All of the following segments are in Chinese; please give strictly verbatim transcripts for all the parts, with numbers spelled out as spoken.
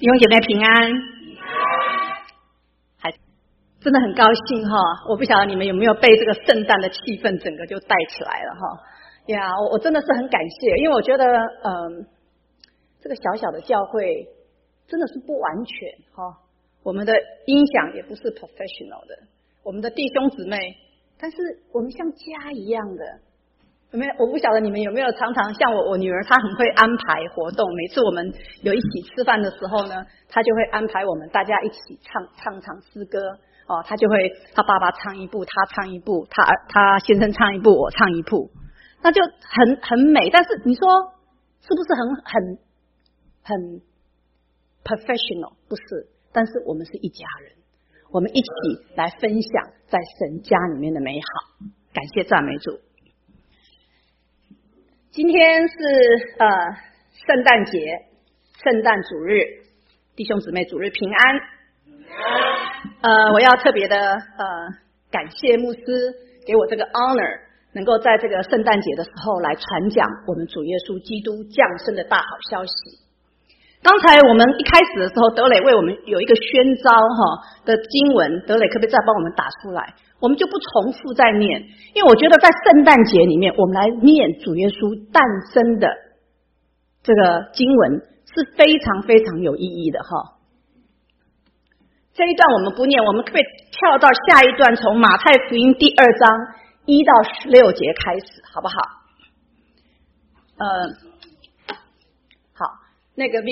弟兄姐妹平安，还真的很高兴哈！我不晓得你们有没有被这个圣诞的气氛整个就带起来了哈？呀，我我真的是很感谢，因为我觉得嗯，这个小小的教会真的是不完全哈，我们的音响也不是 professional 的，我们的弟兄姊妹，但是我们像家一样的。有没有？我不晓得你们有没有常常像我，我女儿她很会安排活动。每次我们有一起吃饭的时候呢，她就会安排我们大家一起唱唱唱诗歌哦。她就会，她爸爸唱一部，她唱一部，她她先生唱一部，我唱一部，那就很很美。但是你说是不是很很很 professional？ 不是，但是我们是一家人，我们一起来分享在神家里面的美好。感谢赞美主。今天是呃圣诞节，圣诞主日，弟兄姊妹主日平安。呃，我要特别的呃感谢牧师给我这个 honor， 能够在这个圣诞节的时候来传讲我们主耶稣基督降生的大好消息。刚才我们一开始的时候，德磊为我们有一个宣召哈的经文，德磊可不可以再帮我们打出来？我们就不重复再念，因为我觉得在圣诞节里面，我们来念主耶稣诞生的这个经文是非常非常有意义的哈。这一段我们不念，我们可不可以跳到下一段，从马太福音第二章一到十六节开始，好不好？呃，好，那个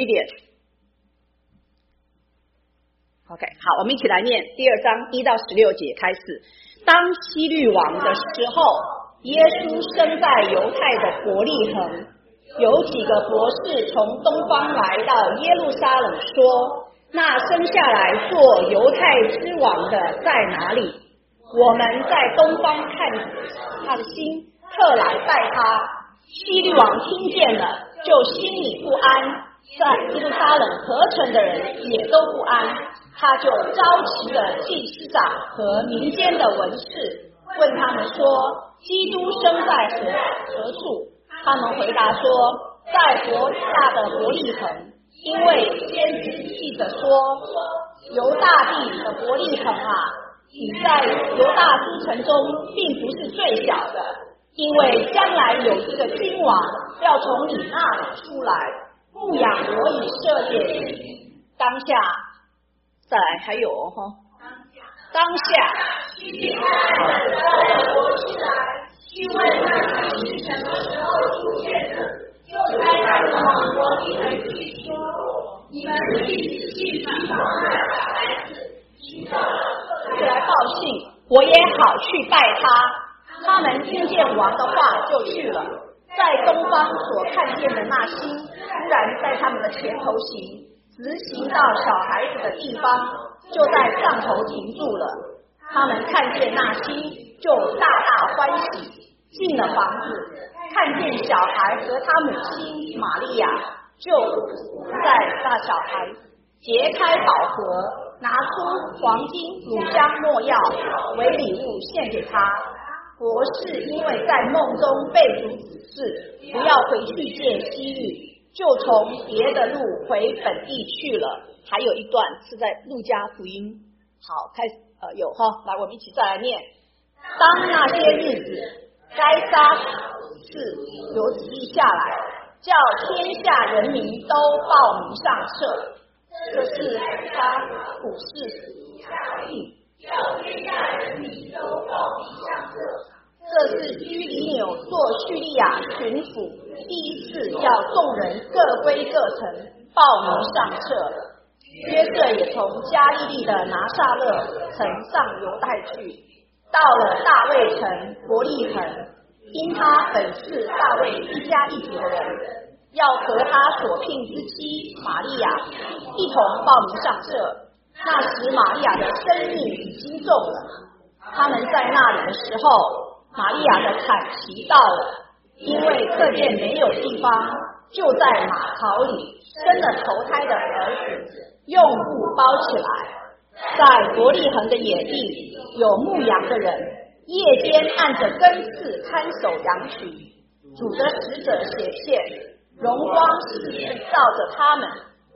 Vivian。OK， 好，我们一起来念第二章一到十六节开始。当希律王的时候，耶稣生在犹太的伯利恒，有几个博士从东方来到耶路撒冷，说：那生下来做犹太之王的在哪里？我们在东方看他的心，特来拜他。希律王听见了，就心里不安，在耶路撒冷合城的人也都不安。他就召集了祭司长和民间的文士，问他们说：基督生在何何处？他们回答说：在伯大的伯利恒，因为先知记着说：犹大地的伯利恒啊，你在犹大诸城中并不是最小的，因为将来有一个君王要从你那里出来，牧养我以色列。当下再来还有哈、哦，当下希律派了带着博士来，去问那是什么时候出现的，就差他们往伯利恒去说：你们去仔细寻找那小孩子，寻找了就来报信，我也好去拜他。他们听见王的话就去了，在东方所看见的那星，突然在他们的前头行。直行到小孩子的地方，就在上头停住了。他们看见那星，就大大欢喜。进了房子，看见小孩和他母亲玛利亚，就在那小孩，揭开宝盒，拿出黄金、乳香、没药为礼物献给他。博士因为在梦中被主指示，不要回去见希律，就从别的路回本地去了。还有一段是在路加福音。好，开始呃有哈，来我们一起再来念。当那些日子，该撒是有旨意下来，叫天下人民都报名上册。这是他普世下令，叫天下人民都报名上册。这是居里纽做叙利亚巡抚第一次叫众人各归各城报名上册。约瑟也从加利利的拿撒勒曾上犹太去，到了大卫城伯利恒，因他本是大卫一家一族的人，要和他所聘之妻玛利亚一同报名上册。那时玛利亚的生命已经重了，他们在那里的时候，玛利亚的产期到了，因为这件没有地方，就在马槽里生了头胎的儿子，用布包起来。在伯利恒的野地，有牧羊的人，夜间按着根刺看守羊群。主的使者显现，荣光四面照着他们，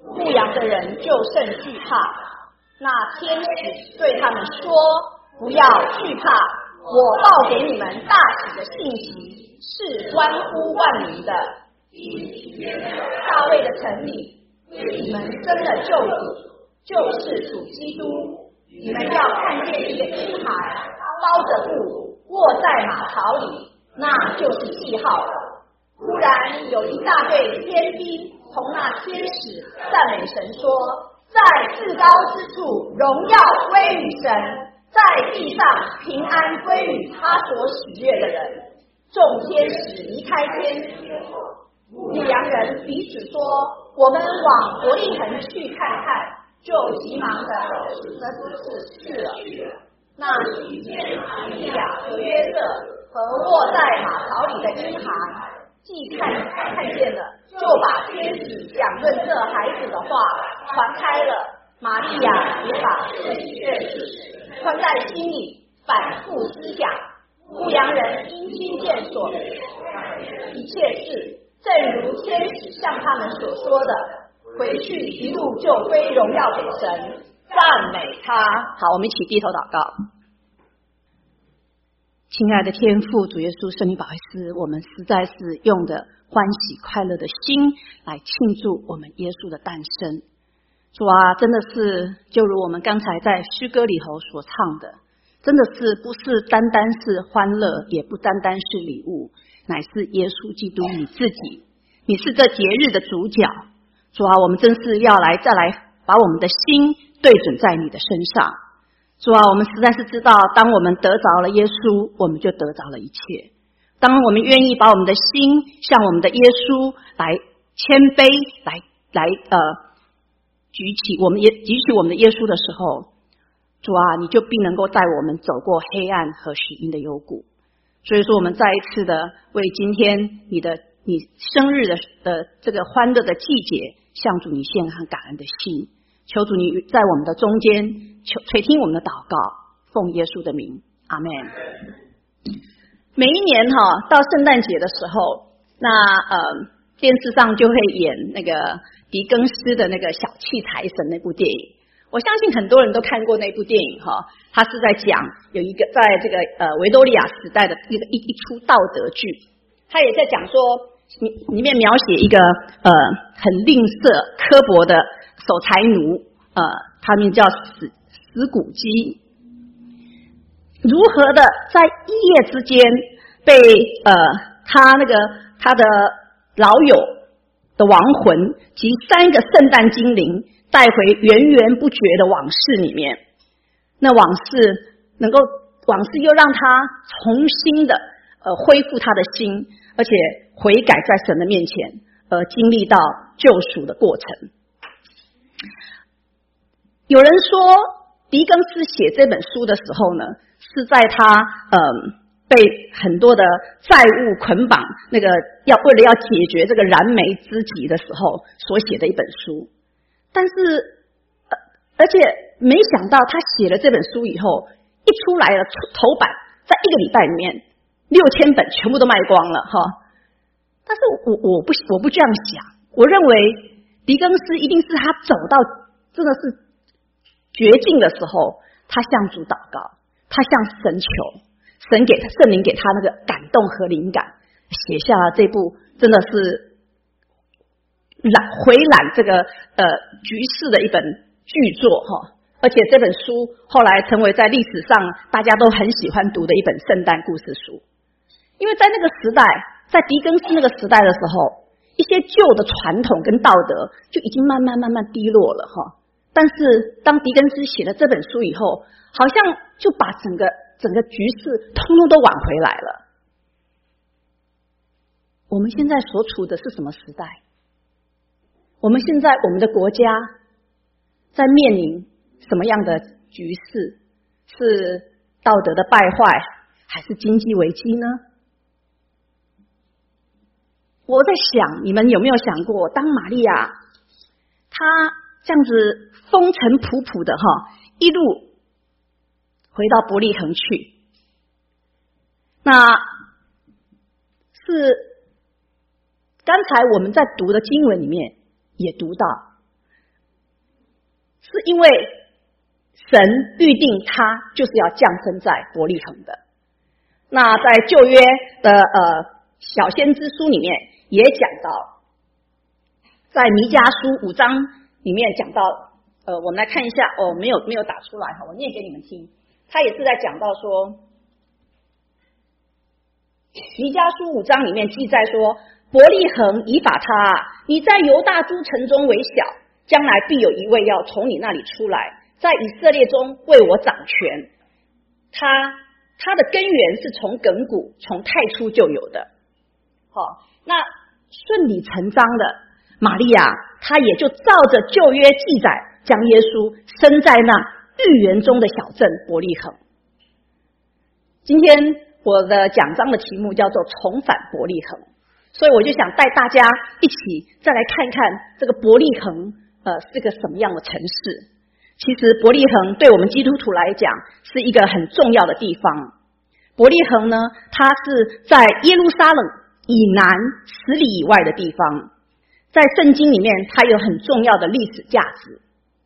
牧羊的人就甚惧怕。那天使对他们说：不要惧怕，我报给你们大喜的信息，是关乎万民的。大卫的城里，你们生了救主，就是主基督。你们要看见一个婴孩包着布卧在马槽里，那就是记号了。忽然有一大队天兵从那天使赞美神说：在至高之处荣耀归于神，在地上平安归于他所喜悦的人。众天使离开天使，牧羊人彼此说：我们往伯利恒去看看。就急忙的使着子是去了。那许见玛利亚和约瑟和卧在马槽里的婴孩，既看看见了，就把天使讲论这孩子的话传开了。玛利亚也把这件事穿在心里，反复思想。牧羊人因听见所一切事，正如天使向他们所说的，回去一路就归荣耀给神，赞美他。好，我们一起低头祷告。亲爱的天父，主耶稣圣灵保惠师，我们实在是用的欢喜快乐的心来庆祝我们耶稣的诞生。主啊，真的是就如我们刚才在诗歌里头所唱的，真的是不是单单是欢乐，也不单单是礼物，乃是耶稣基督你自己，你是这节日的主角。主啊，我们真是要来再来把我们的心对准在你的身上。主啊，我们实在是知道，当我们得着了耶稣，我们就得着了一切。当我们愿意把我们的心向我们的耶稣来谦卑，来来呃举起我们也举起我们的耶稣的时候，主啊，你就必能够带我们走过黑暗和死荫的幽谷。所以说，我们再一次的为今天你的你生日的的这个欢乐的季节，向主你献上感恩的心，求主你在我们的中间求垂听我们的祷告，奉耶稣的名，阿们。每一年哈到圣诞节的时候，那呃电视上就会演那个狄更斯的那个小气财神那部电影，我相信很多人都看过那部电影哈。他是在讲有一个在这个呃维多利亚时代的一个一一出道德剧，他也在讲说里面描写一个呃很吝啬刻薄的守财奴，呃他们叫死死古基，如何的在一夜之间被呃他那个他的老友的亡魂及三个圣诞精灵带回源源不绝的往事里面，那往事能够往事又让他重新的呃恢复他的心，而且悔改在神的面前，而经历到救赎的过程。有人说狄更斯写这本书的时候呢，是在他呃被很多的债务捆绑，那个要为了要解决这个燃眉之急的时候所写的一本书。但是呃而且没想到他写了这本书以后，一出来了头版，在一个礼拜里面六千本全部都卖光了哈。但是我我不我不这样想，我认为狄更斯一定是他走到真的是绝境的时候，他向主祷告，他向神求，神给他圣灵给他那个感动和灵感，写下了这部真的是揽回揽这个呃局势的一本巨作哈。而且这本书后来成为在历史上大家都很喜欢读的一本圣诞故事书。因为在那个时代，在狄更斯那个时代的时候，一些旧的传统跟道德就已经慢慢慢慢低落了哈。但是当狄更斯写了这本书以后，好像就把整个整个局势通通都挽回来了。我们现在所处的是什么时代？我们现在我们的国家在面临什么样的局势？是道德的败坏，还是经济危机呢？我在想，你们有没有想过，当玛利亚她这样子风尘仆仆的哈，一路回到伯利恒去，那是刚才我们在读的经文里面也读到， 是因为神预定他就是要降生在伯利恒的。那在旧约的呃小先知书里面也讲到，在弥迦书五章里面讲到，呃，我们来看一下，哦，没有没有打出来哈，我念给你们听。他也是在讲到说，弥迦书五章里面记载说，伯利恒以法他，你在犹大诸城中为小，将来必有一位要从你那里出来，在以色列中为我掌权。他他的根源是从亘古从太初就有的。好，那顺理成章的，玛利亚她也就照着旧约记载，将耶稣生在那预言中的小镇伯利恒。今天我的讲章的题目叫做重返伯利恒，所以我就想带大家一起再来看看这个伯利恒呃是个什么样的城市。其实伯利恒对我们基督徒来讲是一个很重要的地方。伯利恒呢，它是在耶路撒冷以南十里以外的地方，在圣经里面它有很重要的历史价值。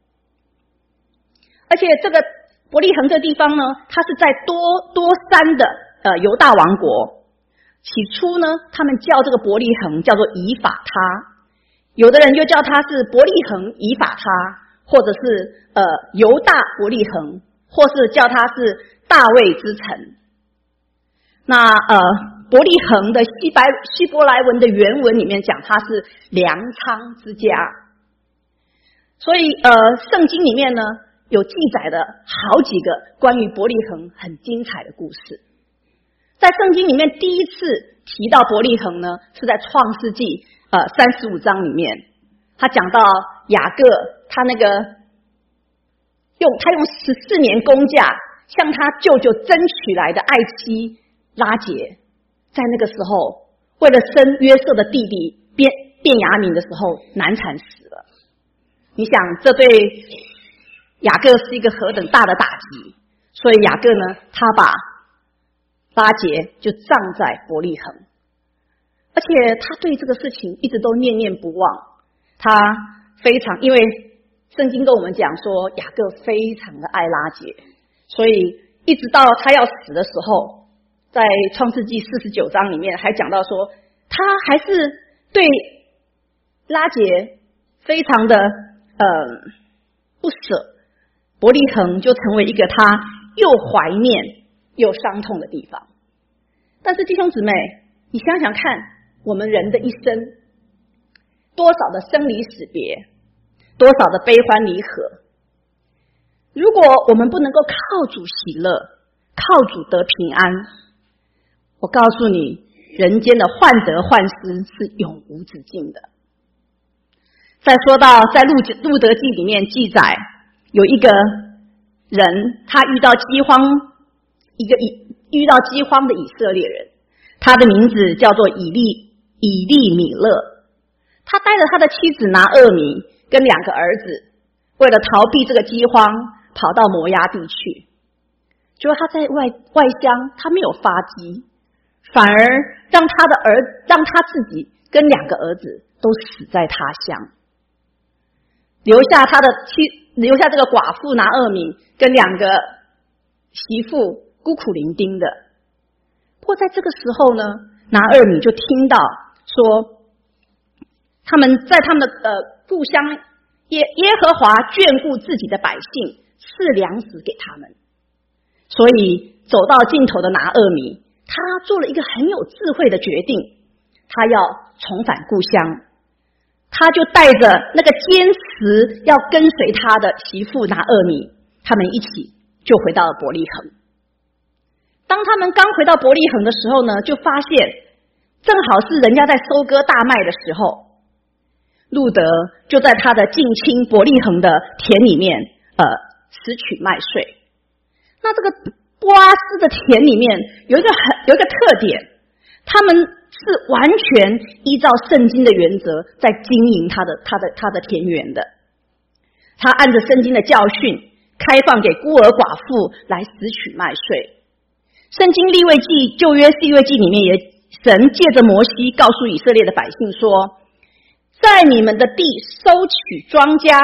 而且这个伯利恒这地方呢，它是在多多山的呃犹大王国。起初呢，他们叫这个伯利恒叫做以法他，有的人就叫它是伯利恒以法他，或者是呃犹大伯利恒，或是叫它是大卫之城。那呃伯利恒的希白希伯来文的原文里面讲它是粮仓之家。所以呃圣经里面呢有记载的好几个关于伯利恒很精彩的故事。在圣经里面第一次提到伯利恒呢，是在创世纪呃三十五章里面，他讲到雅各他那个用他用十四年工价向他舅舅争取来的爱妻拉结，在那个时候为了生约瑟的弟弟便便雅悯的时候难产死了。你想这对雅各是一个何等大的打击，所以雅各呢他把拉结就葬在伯利恒，而且他对这个事情一直都念念不忘。他非常，因为圣经跟我们讲说雅各非常的爱拉结，所以一直到他要死的时候，在创世纪四十九章里面还讲到说，他还是对拉结非常的呃不舍，伯利恒就成为一个他又怀念又伤痛的地方。但是弟兄姊妹，你想想看，我们人的一生多少的生离死别，多少的悲欢离合，如果我们不能够靠主喜乐，靠主得平安，我告诉你，人间的患得患失是永无止境的。再说到在路路德记里面记载，有一个人他遇到饥荒，一个以遇到饥荒的以色列人，他的名字叫做以利以利米勒。他带着他的妻子拿俄米跟两个儿子，为了逃避这个饥荒，跑到摩押地去。结果他在外外乡，他没有发迹，反而让他的儿让他自己跟两个儿子都死在他乡，留下他的妻留下这个寡妇拿俄米跟两个媳妇孤苦伶仃的。不过在这个时候呢，拿俄米就听到说，他们在他们的呃故乡耶耶和华眷顾自己的百姓，赐粮食给他们。所以走到尽头的拿俄米，他做了一个很有智慧的决定，他要重返故乡。他就带着那个坚持要跟随他的媳妇拿俄米，他们一起就回到了伯利恒。当他们刚回到伯利恒的时候呢，就发现正好是人家在收割大麦的时候，路德就在他的近亲伯利恒的田里面呃拾取麦穗。那这个波阿斯的田里面有一个很有一个特点，他们是完全依照圣经的原则在经营他的他的他的田园的。他按着圣经的教训，开放给孤儿寡妇来拾取麦穗。圣经利未记旧约利未记里面也神借着摩西告诉以色列的百姓说，在你们的地收取庄稼，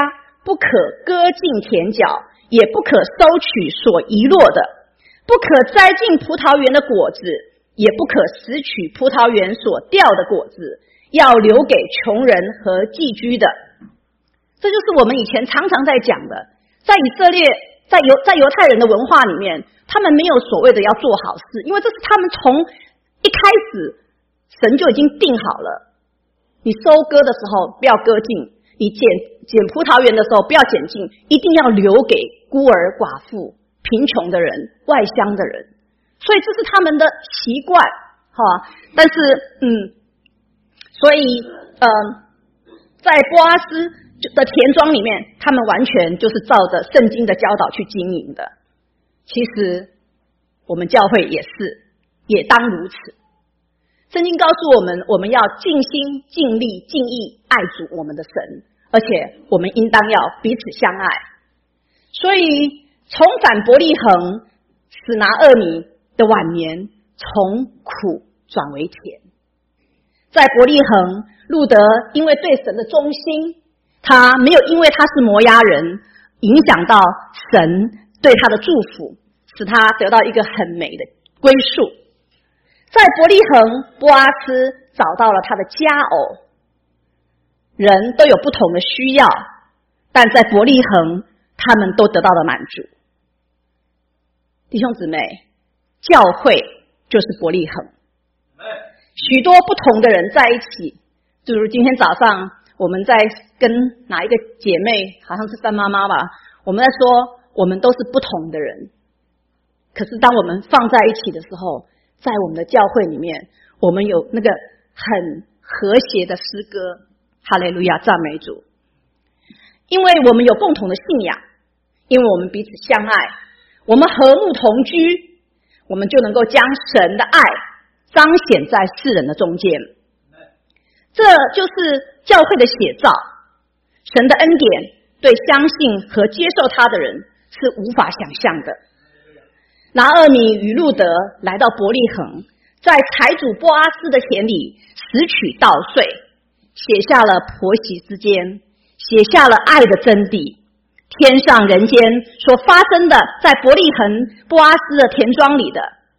不可割尽田角，也不可收取所遗落的，不可摘尽葡萄园的果子，也不可拾取葡萄园所掉的果子，要留给穷人和寄居的。这就是我们以前常常在讲的，在以色列在犹在犹太人的文化里面，他们没有所谓的要做好事，因为这是他们从一开始神就已经定好了，你收割的时候不要割尽，你剪剪葡萄园的时候不要剪尽，一定要留给孤儿寡妇、贫穷的人、外乡的人。所以这是他们的习惯哈。但是嗯所以呃在波阿斯的田庄里面，他们完全就是照着圣经的教导去经营的。其实我们教会也是，也当如此。圣经告诉我们，我们要尽心尽力尽意爱主我们的神，而且我们应当要彼此相爱。所以重返伯利恒，使拿俄米的晚年从苦转为甜。在伯利恒，路德因为对神的忠心，他没有因为他是摩押人影响到神对他的祝福，使他得到一个很美的归宿。在伯利恒，波阿斯找到了他的佳偶。人都有不同的需要，但在伯利恒，他们都得到了满足。弟兄姊妹，教会就是伯利恒，许多不同的人在一起。就如今天早上我们在跟哪一个姐妹，好像是范妈妈吧，我们在说我们都是不同的人，可是当我们放在一起的时候，在我们的教会里面，我们有那个很和谐的诗歌，哈利路亚，赞美主。因为我们有共同的信仰，因为我们彼此相爱，我们和睦同居，我们就能够将神的爱彰显在世人的中间。这就是教会的写照。神的恩典对相信和接受他的人是无法想象的。拿俄米与路德来到伯利恒，在财主波阿斯的田里拾取稻穗，写下了婆媳之间，写下了爱的真谛。天上人间所发生的，在伯利恒波阿斯的田庄里的，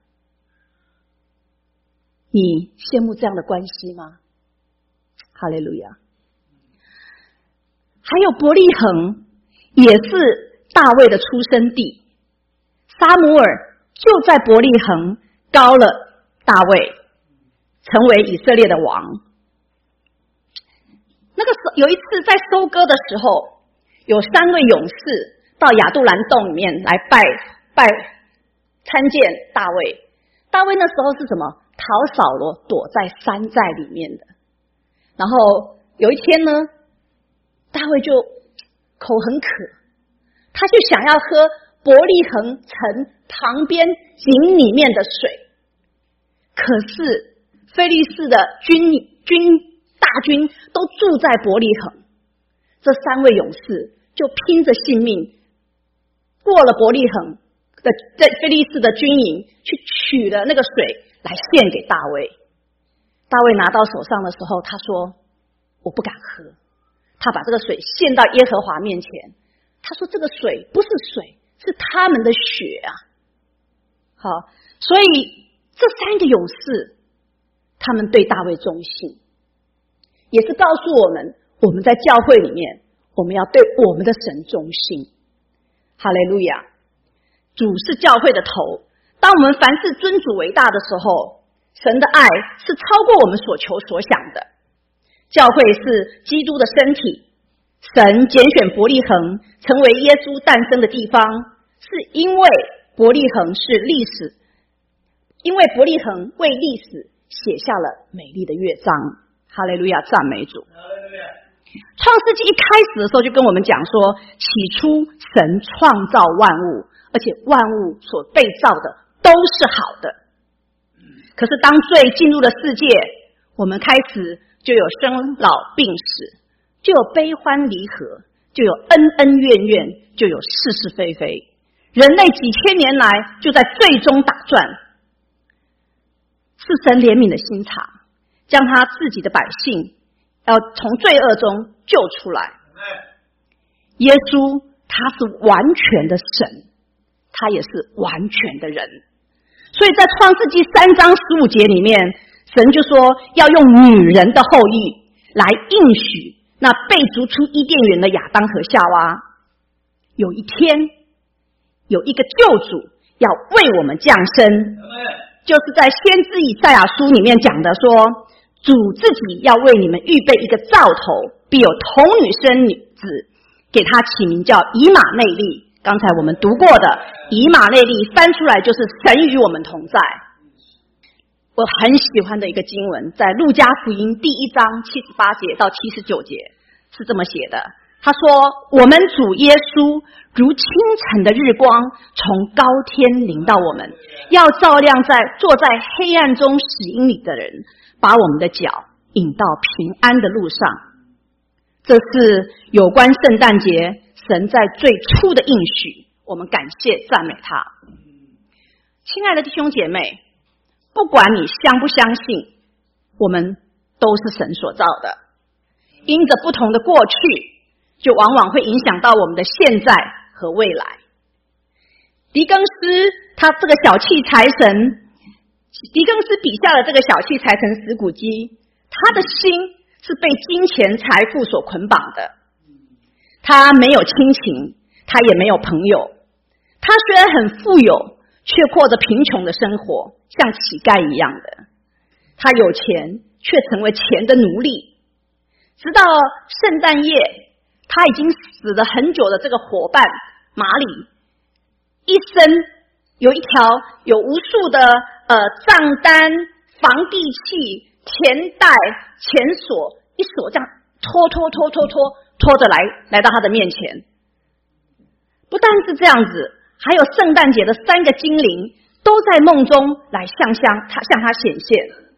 你羡慕这样的关系吗？哈利路亚。还有伯利恒也是大卫的出生地，撒母耳就在伯利恒膏了大卫，成为以色列的王。那个时候有一次在收割的时候，有三位勇士到亚杜兰洞里面来拜拜参见大卫。大卫那时候是什么？讨扫罗躲在山寨里面的。然后有一天呢，大卫就口很渴，他就想要喝伯利恒城旁边井里面的水。可是非利士的军军大军都住在伯利恒，这三位勇士就拼着性命过了伯利恒的在非利士的军营，去取了那个水来献给大卫。大卫拿到手上的时候，他说我不敢喝，他把这个水献到耶和华面前，他说这个水不是水，是他们的血啊。好，所以这三个勇士他们对大卫忠心，也是告诉我们，我们在教会里面我们要对我们的神忠心。哈利路亚。主是教会的头，当我们凡事尊主为大的时候，神的爱是超过我们所求所想的。教会是基督的身体，神拣选伯利恒成为耶稣诞生的地方，是因为伯利恒是历史，因为伯利恒为历史写下了美丽的乐章。哈利路亚，赞美主。创世纪一开始的时候就跟我们讲说，起初神创造万物，而且万物所被造的都是好的。可是当罪进入了世界，我们开始就有生老病死，就有悲欢离合，就有恩恩怨怨，就有是是非非。人类几千年来就在罪中打转，是神怜悯的心肠，将他自己的百姓要从罪恶中救出来。 耶稣他是完全的神，他也是完全的人。所以在创世纪三章十五节里面，神就说要用女人的后裔来应许那被逐出伊甸园的亚当和夏娃，有一天有一个救主要为我们降生，就是在先知以赛亚书里面讲的说，主自己要为你们预备一个兆头，必有童女生女子，给他起名叫以马内利。刚才我们读过的以马内利翻出来就是神与我们同在。我很喜欢的一个经文，在路加福音第一章七十八节到七十九节是这么写的，他说，我们主耶稣如清晨的日光从高天临到我们，要照亮在坐在黑暗中死荫里的人，把我们的脚引到平安的路上。这是有关圣诞节神在最初的应许，我们感谢赞美他。亲爱的弟兄姐妹，不管你相不相信，我们都是神所造的，因着不同的过去，就往往会影响到我们的现在和未来。狄更斯他这个小气财神，狄更斯笔下的这个小气财神史古基，他的心是被金钱财富所捆绑的，他没有亲情，他也没有朋友，他虽然很富有，却过着贫穷的生活，像乞丐一样的。他有钱，却成为钱的奴隶。直到圣诞夜，他已经死了很久的这个伙伴马里，一生有一条有无数的呃账单、房地契、钱袋、钱锁，一锁这样拖拖拖拖拖拖着来来到他的面前。不但是这样子，还有圣诞节的三个精灵都在梦中来向向他向他显现。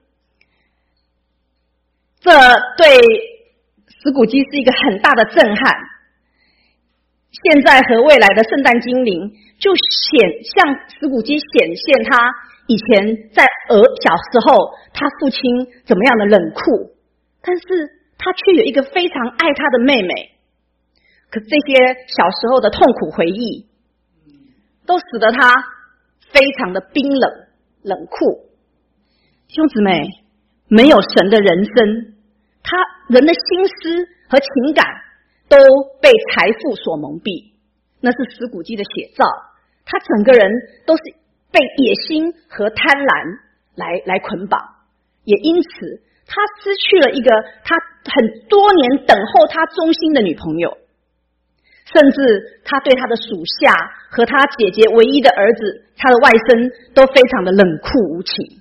这对史古基是一个很大的震撼。现在和未来的圣诞精灵就显向史古基显现他以前在儿小时候他父亲怎么样的冷酷，但是他却有一个非常爱他的妹妹。可这些小时候的痛苦回忆都使得他非常的冰冷冷酷。弟兄姊妹，没有神的人生，他人的心思和情感都被财富所蒙蔽，那是史古基的写照。他整个人都是被野心和贪婪来来捆绑，也因此他失去了一个他很多年等候他忠心的女朋友，甚至他对他的属下和他姐姐唯一的儿子他的外甥都非常的冷酷无情。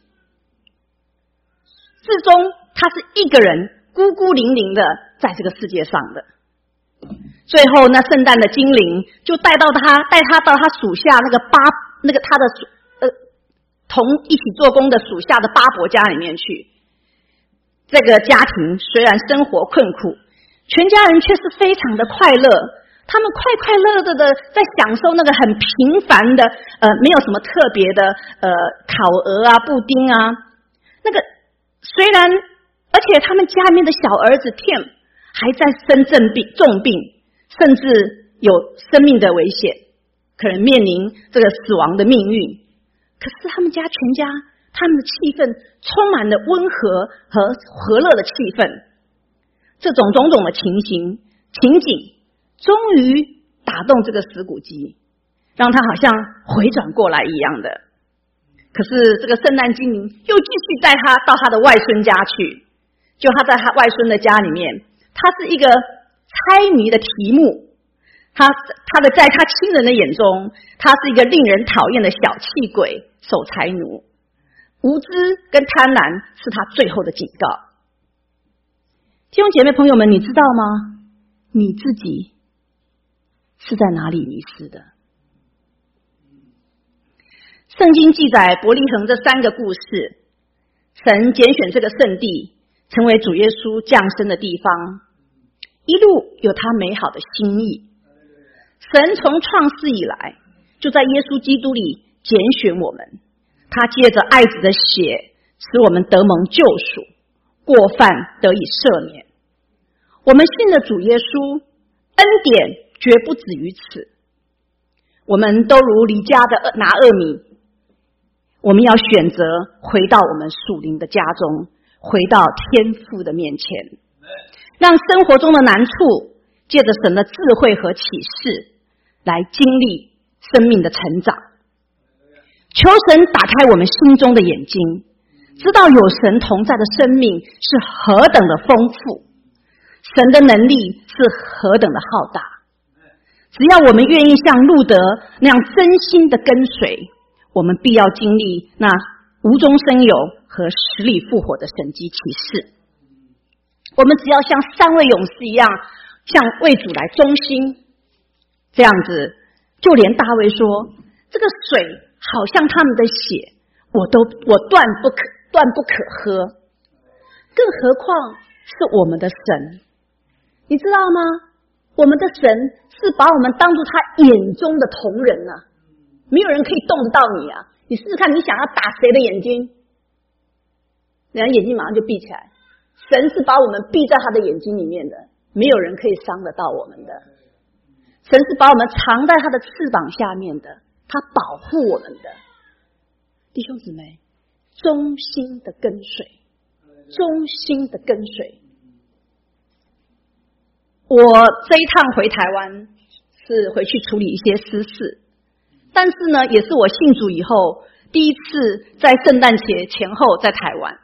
最终他是一个人孤孤零零的在这个世界上的。最后那圣诞的精灵就带到他带他到他属下那个巴那个他的呃同一起做工的属下的巴伯家里面去。这个家庭虽然生活困苦，全家人却是非常的快乐，他们快快乐乐的在享受那个很平凡的呃没有什么特别的呃烤鹅啊布丁啊，那个虽然而且他们家里面的小儿子 Tim 还在生重病重病，甚至有生命的危险，可能面临这个死亡的命运。可是他们家全家他们的气氛充满了温和和和乐的气氛。这种种种的情形情景终于打动这个史古基，让他好像回转过来一样的。可是这个圣诞精灵又继续带他到他的外孙家去，就他在他外孙的家里面，他是一个猜谜的题目，他他的在他亲人的眼中，他是一个令人讨厌的小气鬼、守财奴。无知跟贪婪是他最后的警告。弟兄姐妹朋友们，你知道吗？你自己是在哪里迷失的？圣经记载伯利恒这三个故事，神拣选这个圣地成为主耶稣降生的地方，一路有他美好的心意。神从创世以来就在耶稣基督里拣选我们，他借着爱子的血使我们得蒙救赎，过犯得以赦免。我们信的主耶稣，恩典绝不止于此。我们都如离家的拿俄米，我们要选择回到我们属灵的家中，回到天父的面前，让生活中的难处借着神的智慧和启示来经历生命的成长。求神打开我们心中的眼睛，知道有神同在的生命是何等的丰富，神的能力是何等的浩大。只要我们愿意像路德那样真心的跟随，我们必要经历那无中生有和死里复活的神迹奇事。我们只要像三位勇士一样，向为主来忠心，这样子，就连大卫说，这个水好像他们的血，我都我断不可断不可喝，更何况是我们的神。你知道吗？我们的神是把我们当作他眼中的瞳人啊，没有人可以动得到你啊！你试试看，你想要打谁的眼睛，人家眼睛马上就闭起来。神是把我们闭在他的眼睛里面的，没有人可以伤得到我们的。神是把我们藏在他的翅膀下面的，他保护我们的。弟兄姊妹，忠心的跟随，忠心的跟随。我这一趟回台湾是回去处理一些私事，但是呢，也是我信主以后第一次在圣诞节前后在台湾。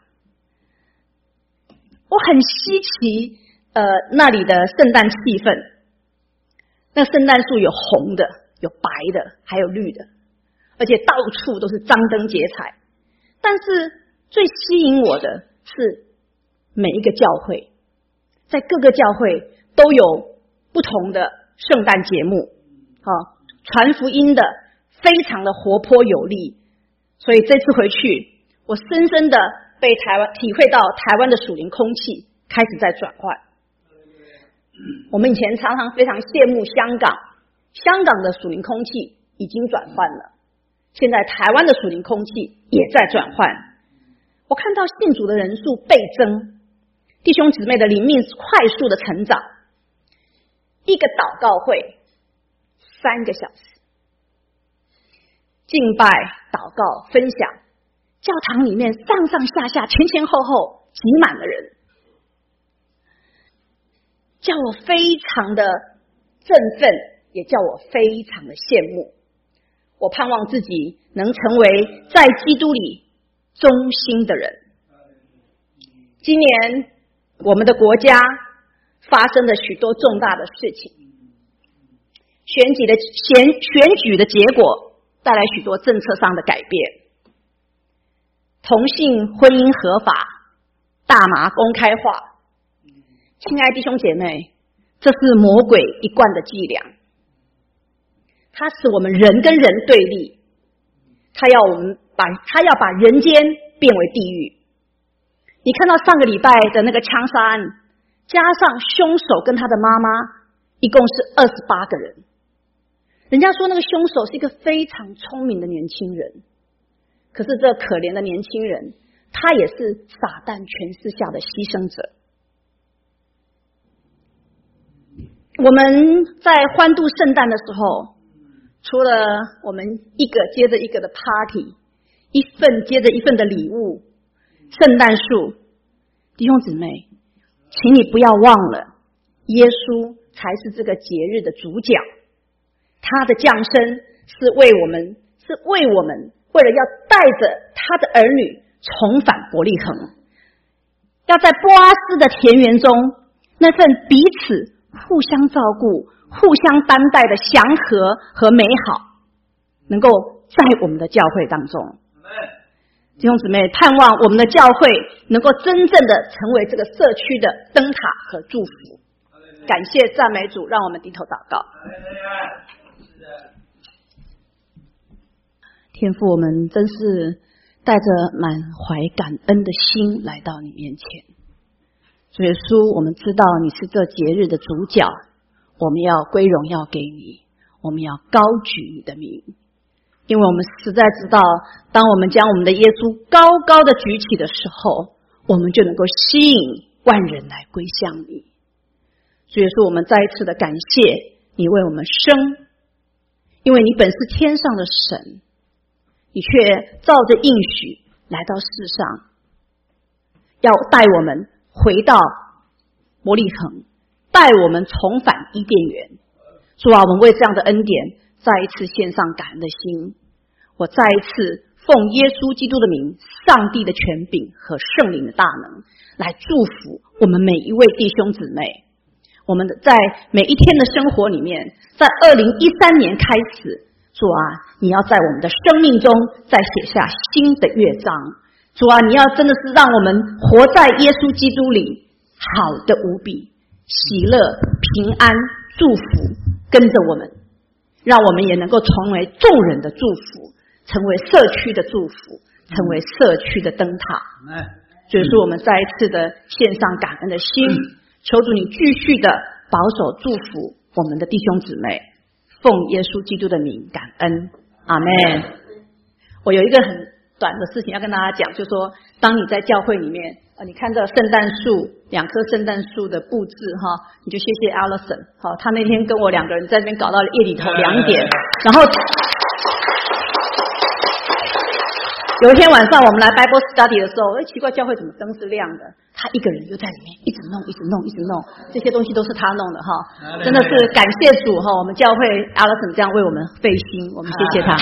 我很稀奇呃那里的圣诞气氛，那圣诞树有红的，有白的，还有绿的，而且到处都是张灯结彩。但是最吸引我的是每一个教会，在各个教会都有不同的圣诞节目，啊，传福音的非常的活泼有力。所以这次回去，我深深的被台湾体会到台湾的属灵空气开始在转换。我们以前常常非常羡慕香港，香港的属灵空气已经转换了，现在台湾的属灵空气也在转换。我看到信主的人数倍增，弟兄姊妹的灵命快速的成长。一个祷告会三个小时，敬拜、祷告、分享，教堂里面上上下下、前前后后挤满了人，叫我非常的振奋，也叫我非常的羡慕。我盼望自己能成为在基督里忠心的人。今年我们的国家发生了许多重大的事情，选举的选选举的结果带来许多政策上的改变，同性婚姻合法，大麻公开化。亲爱弟兄姐妹，这是魔鬼一贯的伎俩，他使我们人跟人对立，他要我们把他要把人间变为地狱。你看到上个礼拜的那个枪杀案，加上凶手跟他的妈妈，一共是二十八个人。人家说那个凶手是一个非常聪明的年轻人，可是这可怜的年轻人，他也是撒旦权势下的牺牲者。我们在欢度圣诞的时候，除了我们一个接着一个的 party， 一份接着一份的礼物，圣诞树，弟兄姊妹，请你不要忘了，耶稣才是这个节日的主角。他的降生是为我们，是为我们，为了要带着他的儿女重返伯利恒，要在波阿斯的田园中，那份彼此互相照顾、互相担待的祥和和美好，能够在我们的教会当中。弟兄姊妹，盼望我们的教会能够真正的成为这个社区的灯塔和祝福。感谢赞美主，让我们低头祷告。天父，我们真是带着满怀感恩的心来到你面前。主耶稣，我们知道你是这节日的主角，我们要归荣耀给你，我们要高举你的名，因为我们实在知道，当我们将我们的耶稣高高的举起的时候，我们就能够吸引万人来归向你。主耶稣，我们再一次的感谢你为我们生，因为你本是天上的神，你却照着应许来到世上，要带我们回到伯利恒，带我们重返伊甸园。主啊，我们为这样的恩典再一次献上感恩的心。我再一次奉耶稣基督的名，上帝的权柄和圣灵的大能，来祝福我们每一位弟兄姊妹。我们在每一天的生活里面，在二零一三年开始，主啊，你要在我们的生命中再写下新的乐章。主啊，你要真的是让我们活在耶稣基督里，好的无比，喜乐、平安、祝福跟着我们，让我们也能够成为众人的祝福，成为社区的祝福，成为社区的灯塔。所以说我们再一次的献上感恩的心，求主你继续的保守祝福我们的弟兄姊妹，奉耶稣基督的名感恩，阿们。我有一个很短的事情要跟大家讲，就是说当你在教会里面呃，你看到圣诞树两棵圣诞树的布置哈，你就谢谢 Allison 好，他那天跟我两个人在那边搞到了夜里头两点，然后有一天晚上我们来 Bible Study 的时候，哎，奇怪，教会怎么灯是亮的？他一个人就在里面一直弄，一直弄，一直弄，这些东西都是他弄的哈，真的是感谢主哈！我们教会 Allison 这样为我们费心，我们谢谢他。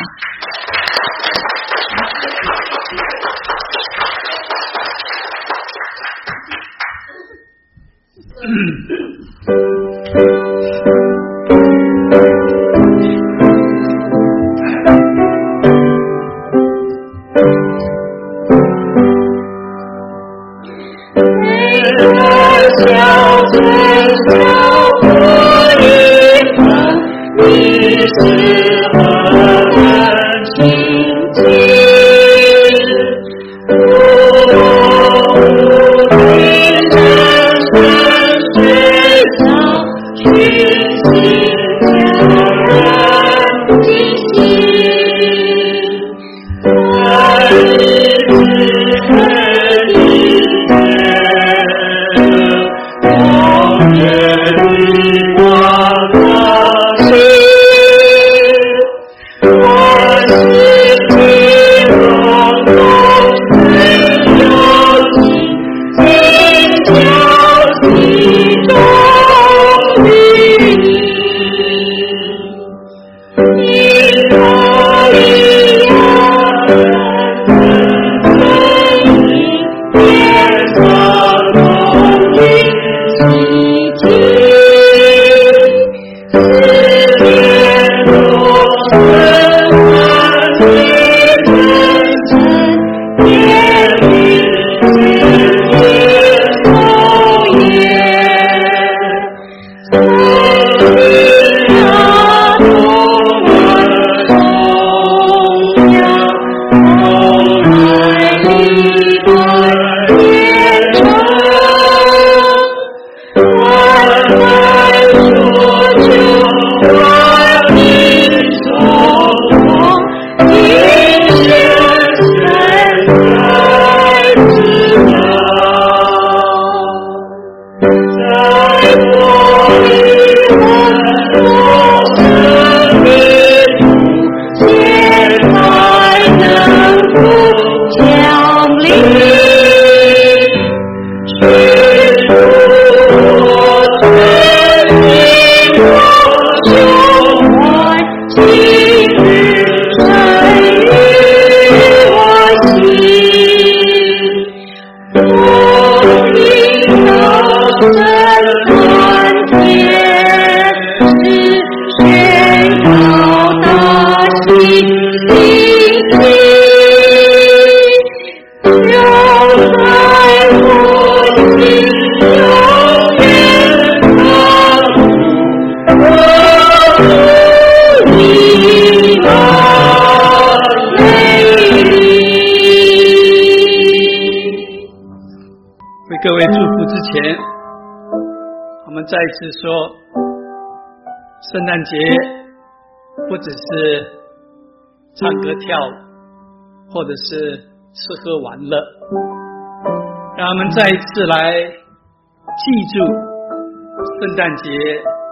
各位祝福之前，我们再一次说，圣诞节不只是唱歌跳舞，或者是吃喝玩乐，让我们再一次来记住圣诞节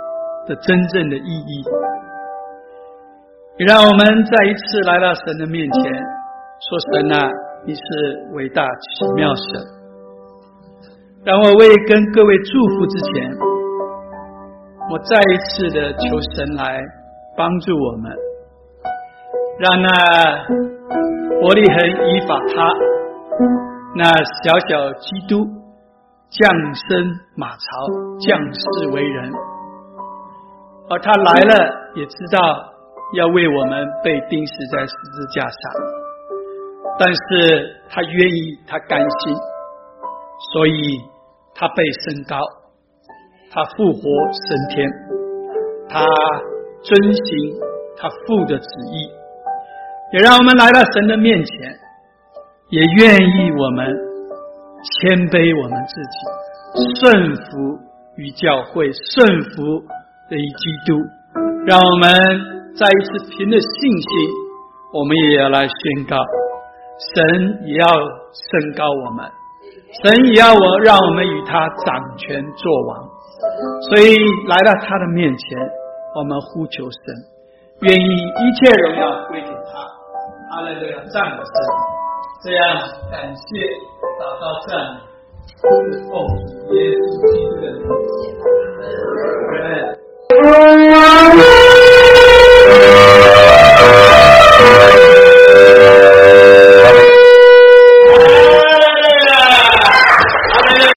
的真正的意义。也让我们再一次来到神的面前，说神啊，你是伟大奇妙神。让我为跟各位祝福之前，我再一次的求神来帮助我们，让那伯利恒以法他那小小基督降生马槽，降世为人，而他来了也知道要为我们被钉死在十字架上，但是他愿意，他甘心，所以他被升高，他复活升天，他遵行他父的旨意，也让我们来到神的面前，也愿意我们谦卑我们自己，顺服于教会，顺服于基督，让我们再一次凭着信心，我们也要来宣告，神也要升高我们，神也要我让我们与他掌权作王。所以来到他的面前，我们呼求神，愿意一切荣耀归给他。哈利路亚，赞美神。这样感谢祷告赞美，是奉耶稣基督的名。阿门。